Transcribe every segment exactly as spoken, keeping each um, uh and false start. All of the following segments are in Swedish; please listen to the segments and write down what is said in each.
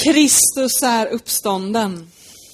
Kristus är uppstånden.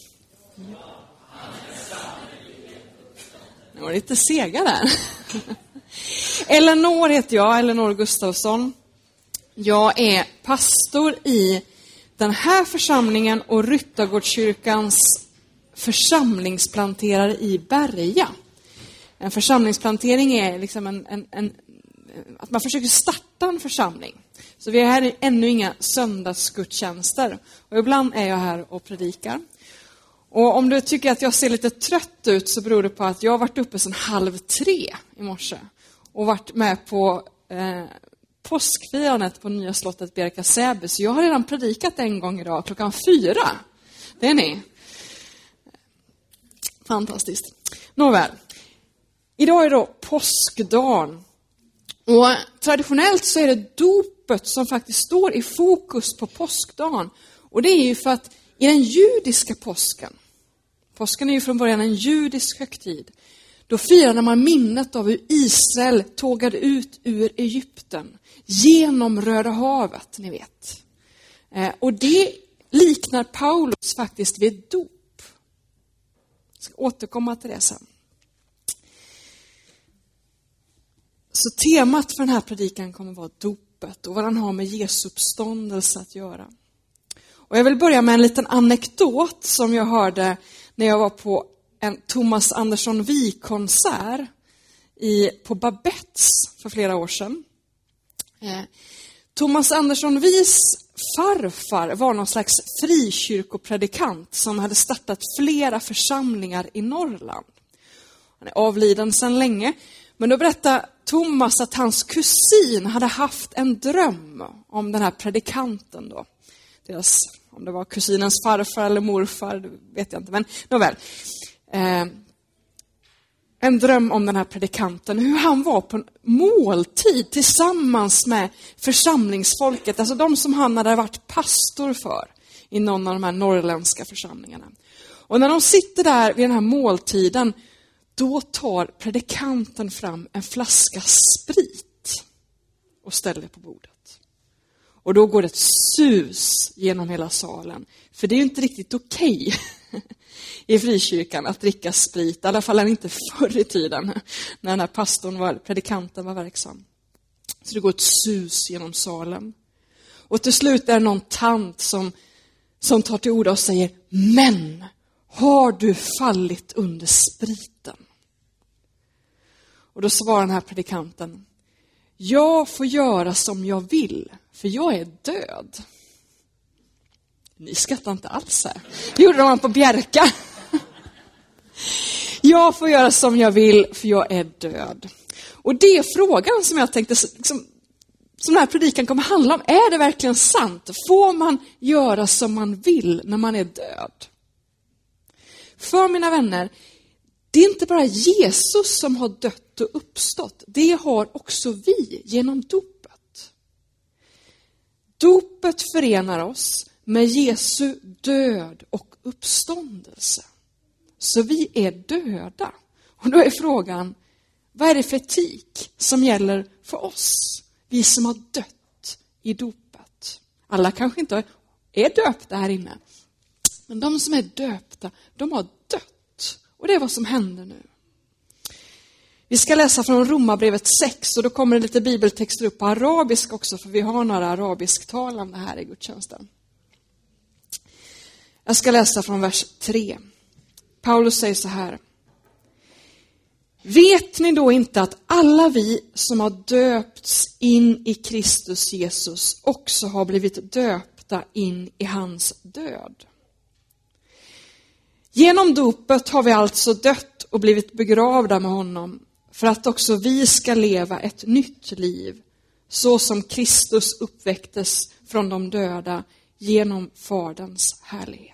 Det var lite sega där. Eleanor heter jag, Eleanor Gustafsson. Jag är pastor i den här församlingen och Ryttargårdskyrkans församlingsplanterare i Berga. En församlingsplantering är liksom en, en, en, att man försöker starta en församling. Så vi är här ännu inga söndagsgudstjänster. Och ibland är jag här och predikar. Och om du tycker att jag ser lite trött ut så beror det på att jag har varit uppe sedan halv tre i morse. Och varit med på eh, påskfirandet på nya slottet Bjärka Säby. Så jag har redan predikat en gång idag klockan fyra. Det är ni. Fantastiskt. Nåväl. Idag är då påskdagen. Och traditionellt så är det dopet som faktiskt står i fokus på påskdagen. Och det är ju för att i den judiska påsken, påsken är ju från början en judisk högtid, då firade man minnet av hur Israel tågade ut ur Egypten genom Röda havet, ni vet. Eh, och det liknar Paulus faktiskt vid dop. Jag ska återkomma till det sen. Så temat för den här predikan kommer vara dopet och vad den har med Jesu uppståndelse att göra. Och jag vill börja med en liten anekdot som jag hörde när jag var på en Thomas Andersson Wijk-konsert i, på Babettes för flera år sedan. Eh, Thomas Andersson Wijks farfar var någon slags frikyrkopredikant som hade startat flera församlingar i Norrland. Han är avliden sedan länge. Men då berättade Thomas att hans kusin hade haft en dröm om den här predikanten då. Deras, om det var kusinens farfar eller morfar, det vet jag inte. Men nåväl. Eh, en dröm om den här predikanten. Hur han var på en måltid tillsammans med församlingsfolket. Alltså de som han hade varit pastor för i någon av de här norrländska församlingarna. Och när de sitter där vid den här måltiden, då tar predikanten fram en flaska sprit och ställer på bordet. Och då går det ett sus genom hela salen. För det är ju inte riktigt okej i frikyrkan att dricka sprit. I alla fall inte förr i tiden när den här pastorn var, predikanten var verksam. Så det går ett sus genom salen. Och till slut är det någon tant som, som tar till orda och säger: men har du fallit under spriten? Och då svarar den här predikanten: jag får göra som jag vill, för jag är död. Ni skrattar inte alls här. Det gjorde de på Bjärka. Jag får göra som jag vill, för jag är död. Och det är frågan som jag tänkte, liksom, som den här predikan kommer handla om. Är det verkligen sant? Får man göra som man vill när man är död? För mina vänner, det är inte bara Jesus som har dött och uppstått. Det har också vi genom dopet. Dopet förenar oss med Jesu död och uppståndelse. Så vi är döda. Och då är frågan, vad är det för etik som gäller för oss? Vi som har dött i dopet. Alla kanske inte är döpta här inne. Men de som är döpta, de har dött. Och det är vad som händer nu. Vi ska läsa från Romarbrevet sex, och då kommer det lite bibeltexter upp på arabisk också, för vi har några arabisktalande här i gudstjänsten. Jag ska läsa från vers tre. Paulus säger så här: vet ni då inte att alla vi som har döpts in i Kristus Jesus också har blivit döpta in i hans död? Genom dopet har vi alltså dött och blivit begravda med honom, för att också vi ska leva ett nytt liv, så som Kristus uppväcktes från de döda genom Faderns härlighet.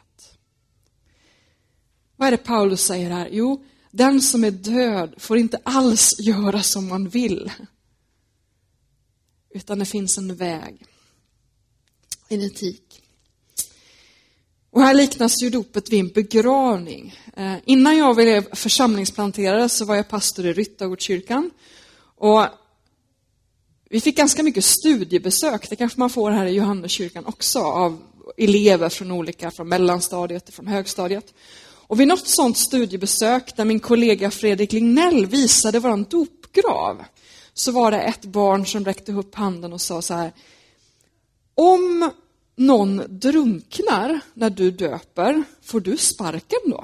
Vad är det Paulus säger här? Jo, den som är död får inte alls göra som man vill. Utan det finns en väg. En etik. Och här liknas ju dopet vid en begravning. Eh, innan jag blev församlingsplanterare så var jag pastor i Ryttargårdskyrkan. Och vi fick ganska mycket studiebesök. Det kanske man får här i Johanneskyrkan också av elever från olika, från mellanstadiet och från högstadiet. Och vid något sånt studiebesök där min kollega Fredrik Lignell visade våran dopgrav, så var det ett barn som räckte upp handen och sa så här: om någon drunknar när du döper, får du sparken då?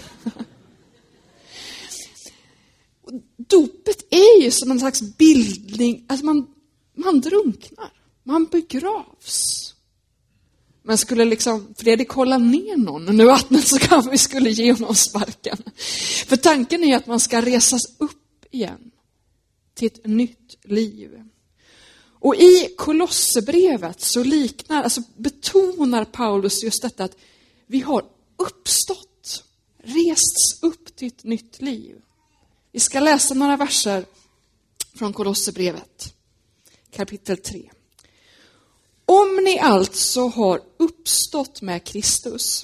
Dopet är ju som en slags bildning, alltså man, man drunknar, man begravs. Men skulle liksom Fredrik hålla ner någon nu vattnet, så kanske vi skulle ge honom sparken. För tanken är att man ska resas upp igen till ett nytt liv. Och i Kolosserbrevet så liknar, alltså betonar Paulus just detta att vi har uppstått, rests upp till ett nytt liv. Vi ska läsa några verser från Kolosserbrevet, kapitel tre. Om ni alltså har uppstått med Kristus,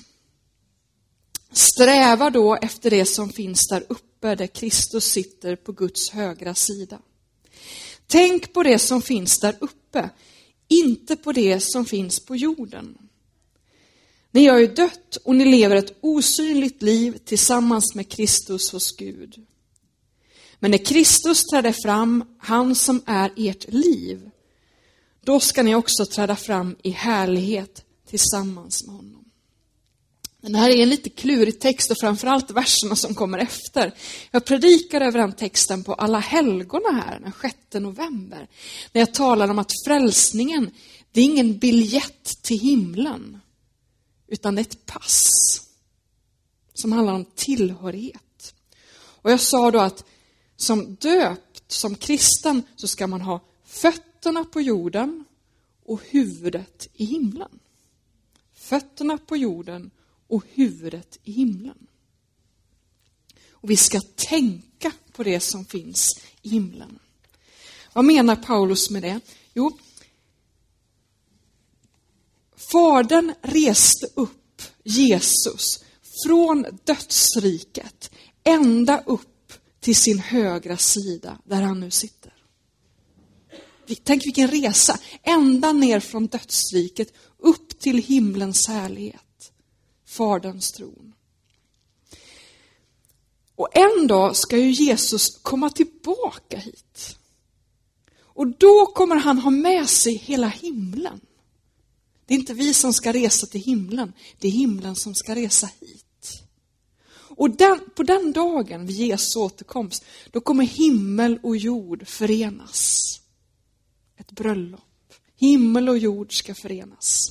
sträva då efter det som finns där uppe, där Kristus sitter på Guds högra sida. Tänk på det som finns där uppe, inte på det som finns på jorden. Ni har ju dött och ni lever ett osynligt liv tillsammans med Kristus hos Gud. Men när Kristus träder fram, han som är ert liv, då ska ni också träda fram i härlighet tillsammans med honom. Den här är en lite klurig text, och framförallt verserna som kommer efter. Jag predikar över den texten på alla helgona här den sjätte november. När jag talar om att frälsningen, det är ingen biljett till himlen, utan det är ett pass som handlar om tillhörighet. Och jag sa då att som döpt, som kristen, så ska man ha fötterna på jorden och huvudet i himlen. Fötterna på jorden och huvudet i himlen. Och vi ska tänka på det som finns i himlen. Vad menar Paulus med det? Jo, Fadern reste upp Jesus från dödsriket ända upp till sin högra sida där han nu sitter. Tänk vilken resa, ända ner från dödsriket upp till himlens härlighet, Faderns tron. Och en dag ska ju Jesus komma tillbaka hit. Och då kommer han ha med sig hela himlen. Det är inte vi som ska resa till himlen, det är himlen som ska resa hit. Och den, på den dagen vid Jesu återkomst, då kommer himmel och jord förenas. Ett bröllop. Himmel och jord ska förenas.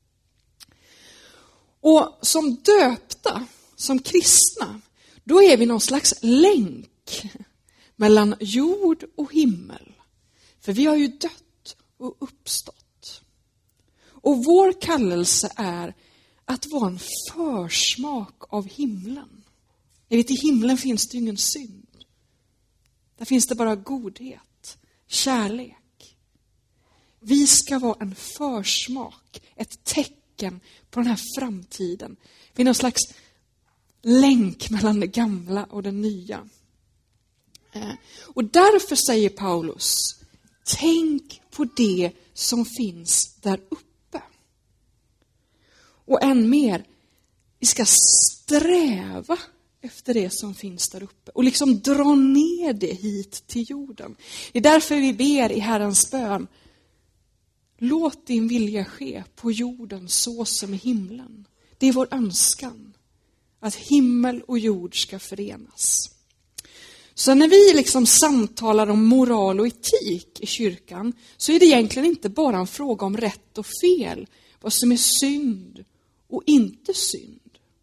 Och som döpta, som kristna, då är vi någon slags länk mellan jord och himmel. För vi har ju dött och uppstått. Och vår kallelse är att vara en försmak av himlen. Jag vet, i himlen finns det ingen synd. Där finns det bara godhet, kärlek. Vi ska vara en försmak, ett tecken på den här framtiden. Vi är någon slags länk mellan det gamla och det nya. Och därför säger Paulus, tänk på det som finns där uppe. Och än mer, vi ska sträva efter det som finns där uppe. Och liksom dra ner det hit till jorden. Det är därför vi ber i Herrens bön. Låt din vilja ske på jorden så som i himlen. Det är vår önskan. Att himmel och jord ska förenas. Så när vi liksom samtalar om moral och etik i kyrkan, så är det egentligen inte bara en fråga om rätt och fel. Vad som är synd och inte synd.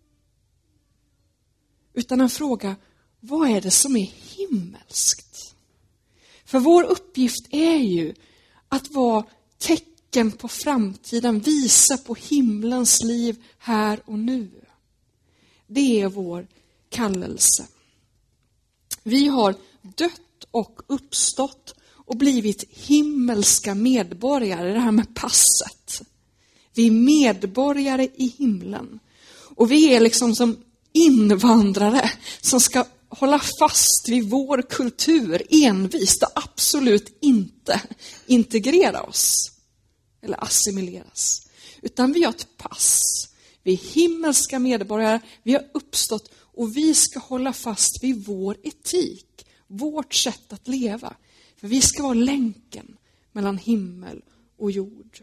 Utan en fråga, vad är det som är himmelskt? För vår uppgift är ju att vara tecken på framtiden, visa på himlens liv här och nu. Det är vår kallelse. Vi har dött och uppstått och blivit himmelska medborgare, det här med passet. Vi är medborgare i himlen. Och vi är liksom som invandrare som ska hålla fast vid vår kultur envist och absolut inte integrera oss eller assimileras. Utan vi har ett pass. Vi är himmelska medborgare, vi har uppstått och vi ska hålla fast vid vår etik, vårt sätt att leva. För vi ska vara länken mellan himmel och jord.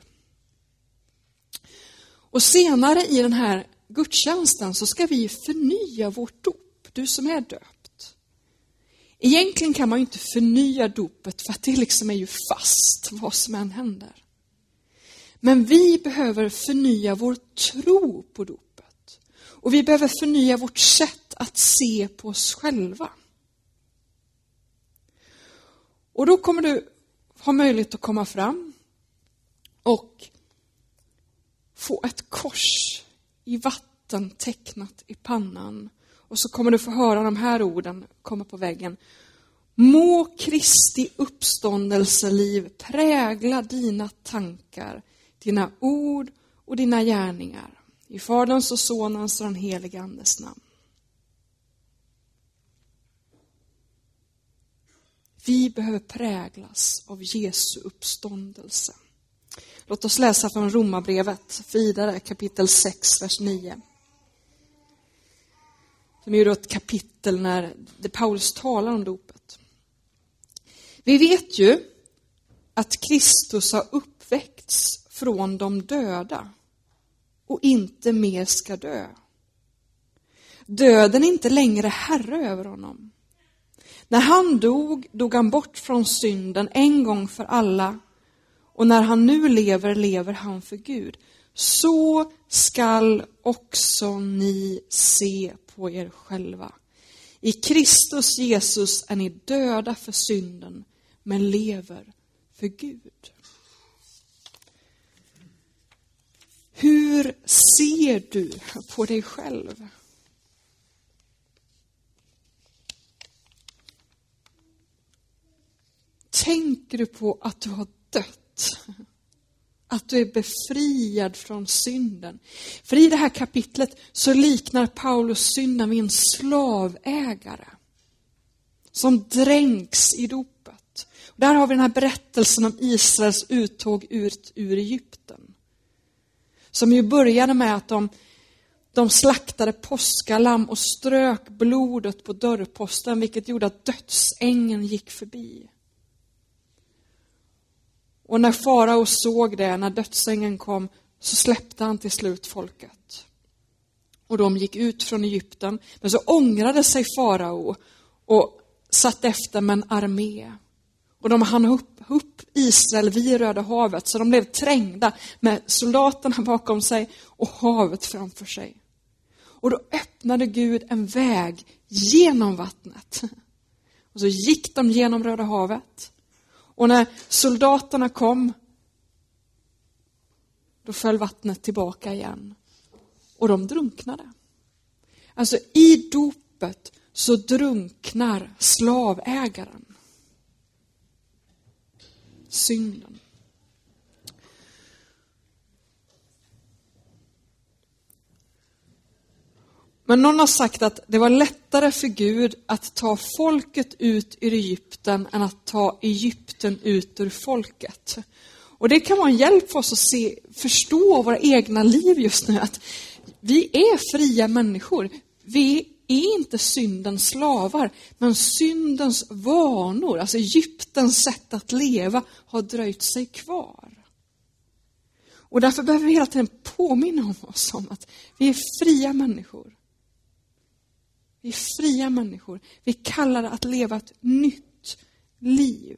Och senare i den här gudstjänsten så ska vi förnya vårt dop, du som är döpt. Egentligen kan man ju inte förnya dopet för att det liksom är ju fast vad som än händer. Men vi behöver förnya vår tro på dopet. Och vi behöver förnya vårt sätt att se på oss själva. Och då kommer du ha möjlighet att komma fram och få ett kors i vatten tecknat i pannan. Och så kommer du få höra de här orden komma på väggen. Må Kristi uppståndelseliv prägla dina tankar, dina ord och dina gärningar. I Faderns och Sonens och den helige Andes namn. Vi behöver präglas av Jesu uppståndelse. Låt oss läsa från Romarbrevet vidare, kapitel sex, vers nio. Som är ju då ett kapitel när det Paulus talar om dopet. Vi vet ju att Kristus har uppväckts från de döda och inte mer ska dö. Döden är inte längre herre över honom. När han dog, dog han bort från synden en gång för alla. Och när han nu lever, lever han för Gud. Så skall också ni se på er själva. I Kristus Jesus är ni döda för synden, men lever för Gud. Hur ser du på dig själv? Tänker du på att du har dött? Att du är befriad från synden? För i det här kapitlet så liknar Paulus synden vid en slavägare som dränks i dopet. Och där har vi den här berättelsen om Israels uttåg ut ur Egypten. Som ju började med att de, de slaktade påskalamm och strök blodet på dörrposten, vilket gjorde att dödsängeln gick förbi. Och när farao såg det, när dödsängeln kom, så släppte han till slut folket. Och de gick ut från Egypten. Men så ångrade sig farao och satt efter med en armé. Och de hann upp, upp Israel vid Röda havet. Så de blev trängda med soldaterna bakom sig och havet framför sig. Och då öppnade Gud en väg genom vattnet. Och så gick de genom Röda havet. Och när soldaterna kom, då föll vattnet tillbaka igen. Och de drunknade. Alltså i dopet så drunknar slavägaren. Synden. Men någon har sagt att det var lättare för Gud att ta folket ut ur Egypten än att ta Egypten ut ur folket. Och det kan vara en hjälp för oss att se, förstå våra egna liv just nu. Att vi är fria människor. Vi är inte syndens slavar. Men syndens vanor, alltså Egyptens sätt att leva, har dröjt sig kvar. Och därför behöver vi hela tiden påminna om oss om att vi är fria människor. Vi är fria människor. Vi kallar det att leva ett nytt liv.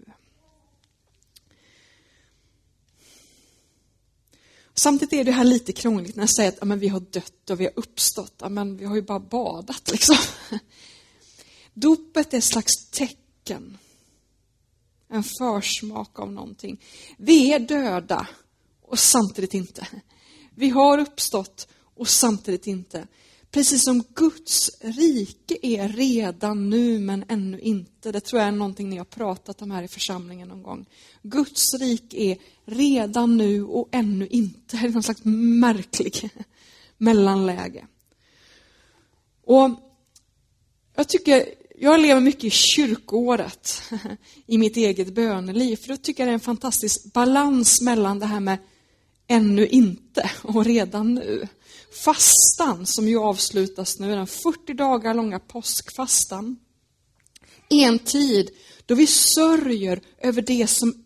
Samtidigt är det här lite krångligt när jag säger att ja, men vi har dött och vi har uppstått. Ja, men vi har ju bara badat liksom. Dopet är ett slags tecken. En försmak av någonting. Vi är döda och samtidigt inte. Vi har uppstått och samtidigt inte. Precis som Guds rike är redan nu men ännu inte. Det tror jag är någonting ni har pratat om här i församlingen någon gång. Guds rike är redan nu och ännu inte. Det är någon slags märklig mellanläge. Och jag tycker, jag lever mycket i kyrkoåret i mitt eget böneliv. För då tycker jag det är en fantastisk balans mellan det här med ännu inte, och redan nu. Fastan som ju avslutas nu, den fyrtio dagar långa påskfastan. En tid då vi sörjer över det som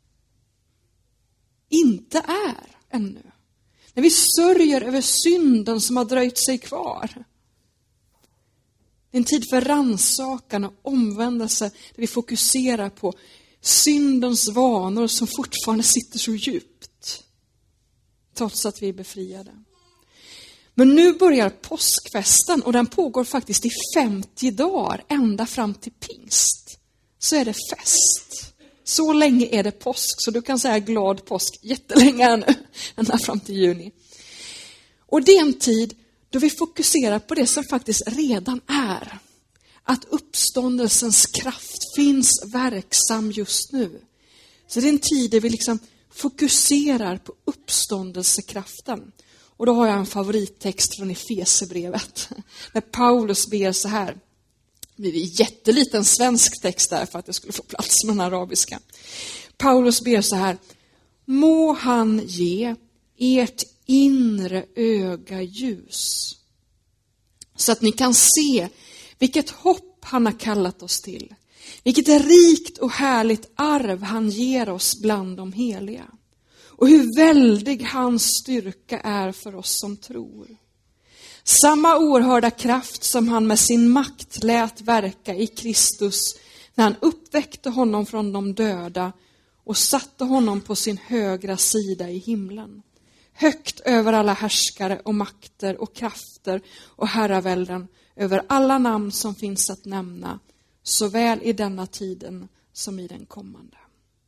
inte är ännu. När vi sörjer över synden som har dröjt sig kvar. Det är en tid för rannsakan och omvändelse där vi fokuserar på syndens vanor som fortfarande sitter så djupt. Trots att vi är befriade. Men nu börjar påskfesten och den pågår faktiskt i femtio dagar ända fram till pingst. Så är det fest. Så länge är det påsk, så du kan säga glad påsk jättelänge här nu, ända fram till juni. Och det är en tid då vi fokuserar på det som faktiskt redan är. Att uppståndelsens kraft finns verksam just nu. Så det är en tid där vi liksom fokuserar på uppståndelsekraften. Och då har jag en favorittext från Efesierbrevet. När Paulus ber så här. Det är en jätteliten svensk text där för att det skulle få plats med den arabiska. Paulus ber så här. Må han ge ert inre öga ljus. Så att ni kan se vilket hopp han har kallat oss till. Vilket är rikt och härligt arv han ger oss bland de heliga. Och hur väldig hans styrka är för oss som tror. Samma oerhörda kraft som han med sin makt lät verka i Kristus när han uppväckte honom från de döda och satte honom på sin högra sida i himlen. Högt över alla härskare och makter och krafter och herravälden, över alla namn som finns att nämna, såväl i denna tiden som i den kommande.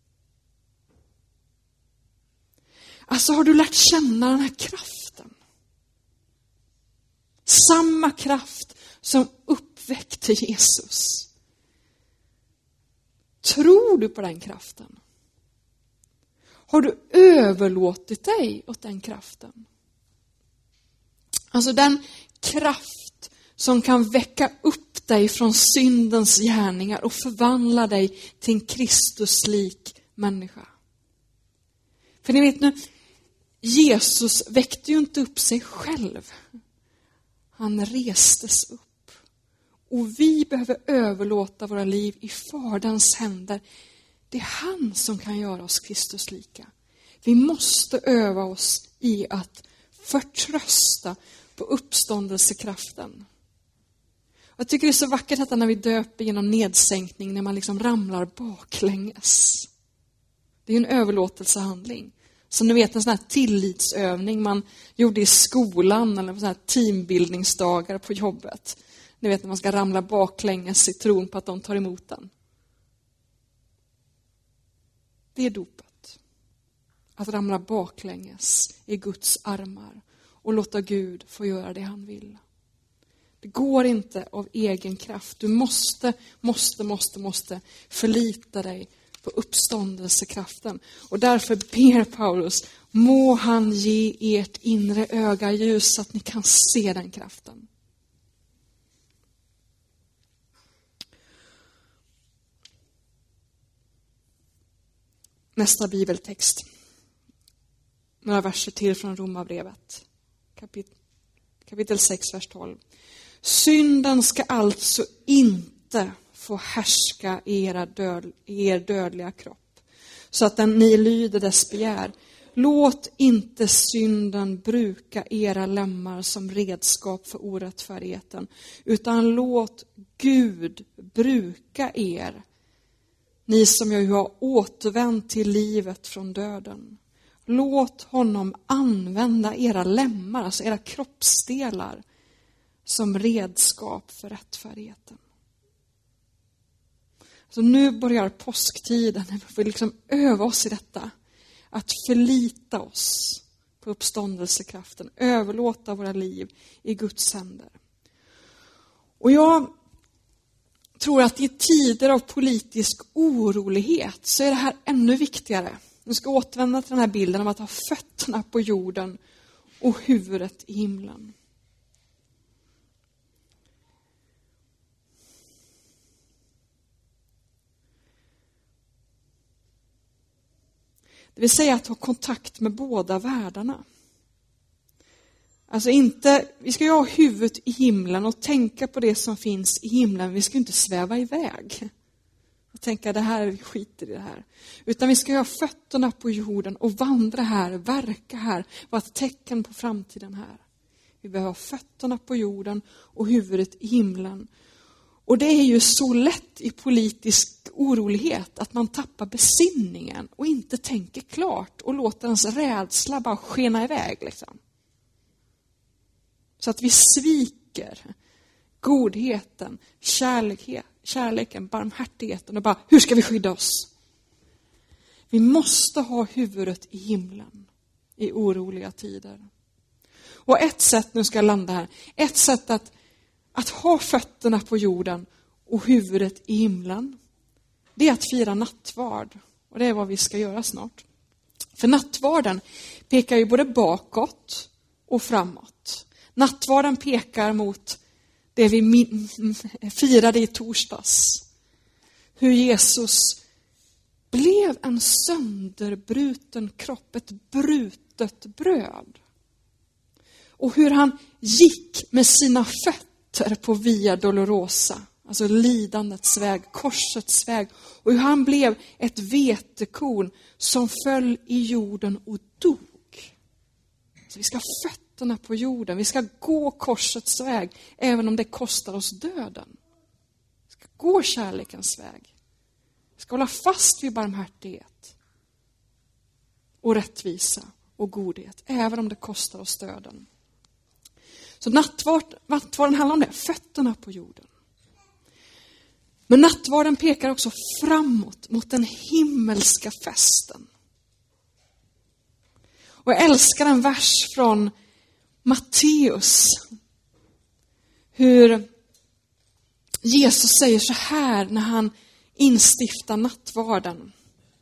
Alltså, har du lärt känna den här kraften? Samma kraft som uppväckte Jesus. Tror du på den kraften? Har du överlåtit dig åt den kraften? Alltså den kraft som kan väcka upp dig från syndens gärningar och förvandla dig till en Kristuslik människa. För ni vet nu, Jesus väckte ju inte upp sig själv. Han restes upp. Och vi behöver överlåta våra liv i Faderns händer. Det är han som kan göra oss Kristuslika. Vi måste öva oss i att förtrösta på uppståndelsekraften. Jag tycker det är så vackert att när vi döper genom nedsänkning, när man liksom ramlar baklänges. Det är en överlåtelsehandling. Som ni vet, en sån här tillitsövning man gjorde i skolan eller på såna här teambildningsdagar på jobbet. Ni vet när man ska ramla baklänges i tron på att de tar emot den. Det är dopet. Att ramla baklänges i Guds armar och låta Gud få göra det han vill. Det går inte av egen kraft. Du måste, måste, måste, måste förlita dig på uppståndelsekraften. Och därför ber Paulus, må han ge ert inre öga ljus så att ni kan se den kraften. Nästa bibeltext. Några verser till från Romarbrevet. Kapit- kapitel sex, vers tolv. Synden ska alltså inte få härska i era död, i er dödliga kropp, så att den, ni lyder dess begär. Låt inte synden bruka era lemmar som redskap för orättfärdigheten, utan låt Gud bruka er, ni som ju har återvänt till livet från döden. Låt honom använda era lemmar, alltså era kroppsdelar, som redskap för rättfärdigheten. Så nu börjar påsktiden, när vi får liksom öva oss i detta. Att förlita oss på uppståndelsekraften, överlåta våra liv i Guds händer. Och jag tror att i tider av politisk orolighet så är det här ännu viktigare. Nu ska återvända till den här bilden av att ha fötterna på jorden och huvudet i himlen. Det vill säga att ha kontakt med båda världarna. Alltså inte, vi ska ju ha huvudet i himlen och tänka på det som finns i himlen. Vi ska inte sväva iväg och tänka det här, vi skiter i det här. Utan vi ska ha fötterna på jorden och vandra här, verka här, vara ett tecken på framtiden här. Vi behöver ha fötterna på jorden och huvudet i himlen. Och det är ju så lätt i politisk orolighet att man tappar besinningen och inte tänker klart och låter ens rädsla bara skena iväg liksom. Så att vi sviker godheten, kärlek, kärleken, barmhärtigheten och bara, hur ska vi skydda oss? Vi måste ha huvudet i himlen i oroliga tider. Och ett sätt, nu ska jag landa här, ett sätt att, att ha fötterna på jorden och huvudet i himlen, det är att fira nattvard. Och det är vad vi ska göra snart. För nattvarden pekar ju både bakåt och framåt. Nattvarden pekar mot det vi firade i torsdags. Hur Jesus blev en sönderbruten kropp, ett brutet bröd. Och hur han gick med sina fötter på Via Dolorosa, alltså lidandets väg, korsets väg. Och hur han blev ett vetekorn som föll i jorden och dog. Så vi ska ha fötterna på jorden, vi ska gå korsets väg, även om det kostar oss döden. Vi ska gå kärlekens väg. Vi ska hålla fast vid barmhärtighet och rättvisa och godhet, även om det kostar oss döden. Så nattvard, nattvarden handlar om det, fötterna på jorden. Men nattvarden pekar också framåt mot den himmelska festen. Och jag älskar en vers från Matteus. Hur Jesus säger så här när han instiftar nattvarden.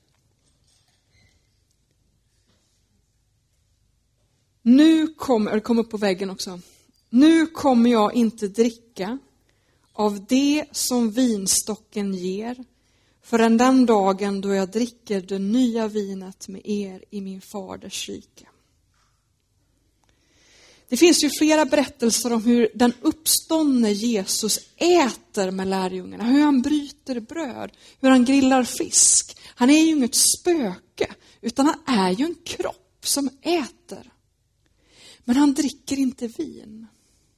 Nu kommer, det kommer upp på väggen också. Nu kommer jag inte dricka av det som vinstocken ger, förrän den dagen då jag dricker det nya vinet med er i min faders rike. Det finns ju flera berättelser om hur den uppståndne Jesus äter med lärjungarna. Hur han bryter bröd, hur han grillar fisk. Han är ju inget spöke, utan han är ju en kropp som äter. Men han dricker inte vin.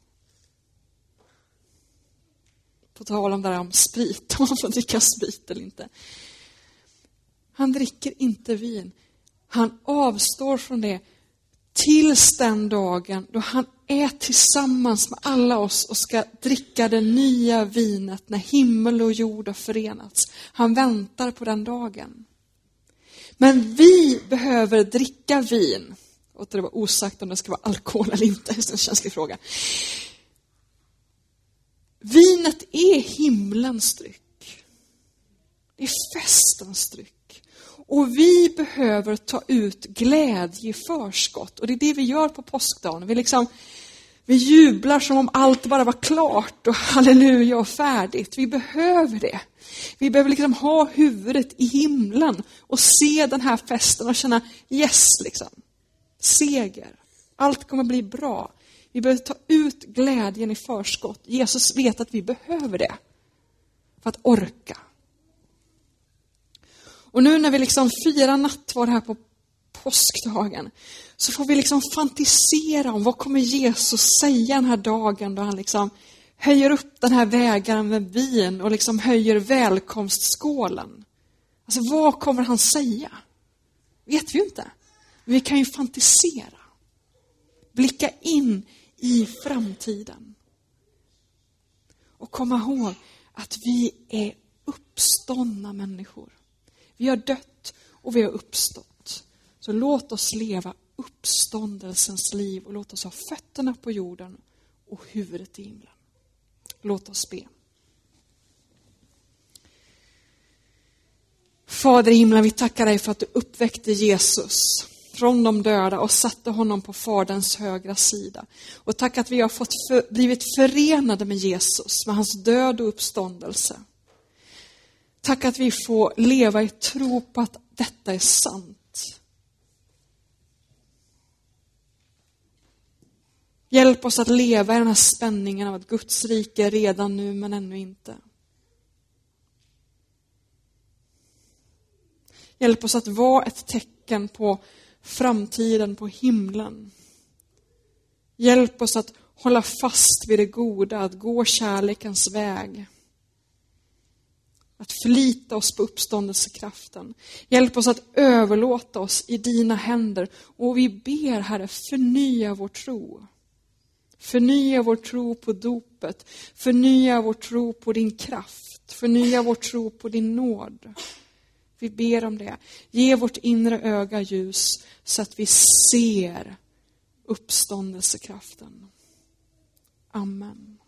På tal om det där om sprit, om man får dricka sprit eller inte. Han dricker inte vin. Han avstår från det tills den dagen då han är tillsammans med alla oss och ska dricka det nya vinet när himmel och jord har förenats. Han väntar på den dagen. Men vi behöver dricka vin. Och det var osagt om det ska vara alkohol eller inte. Det är en känslig fråga. Vinet är himlens dryck. Det är festens dryck. Och vi behöver ta ut glädje i förskott. Och det är det vi gör på påskdagen. Vi, liksom, vi jublar som om allt bara var klart och halleluja och färdigt. Vi behöver det. Vi behöver liksom ha huvudet i himlen och se den här festen och känna yes liksom. Seger. Allt kommer bli bra. Vi behöver ta ut glädjen i förskott. Jesus vet att vi behöver det för att orka. Och nu när vi liksom firar nattvard här på påskdagen så får vi liksom fantisera om vad kommer Jesus säga den här dagen då han liksom höjer upp den här vägaren med vin och liksom höjer välkomstskålen. Alltså vad kommer han säga? Vet vi inte. Men vi kan ju fantisera. Blicka in i framtiden. Och komma ihåg att vi är uppståndna människor. Vi har dött och vi har uppstått. Så låt oss leva uppståndelsens liv och låt oss ha fötterna på jorden och huvudet i himlen. Låt oss be. Fader i himlen, vi tackar dig för att du uppväckte Jesus från de döda och satte honom på faderns högra sida. Och tack att vi har fått för, blivit förenade med Jesus, med hans död och uppståndelse. Tack att vi får leva i tro på att detta är sant. Hjälp oss att leva i den här spänningen av att Guds rike är redan nu men ännu inte. Hjälp oss att vara ett tecken på framtiden, på himlen. Hjälp oss att hålla fast vid det goda, att gå kärlekens väg. Att förlita oss på uppståndelsekraften. Hjälp oss att överlåta oss i dina händer. Och vi ber, Herre, förnya vår tro. Förnya vår tro på dopet. Förnya vår tro på din kraft. Förnya vår tro på din nåd. Vi ber om det. Ge vårt inre öga ljus så att vi ser uppståndelsekraften. Amen.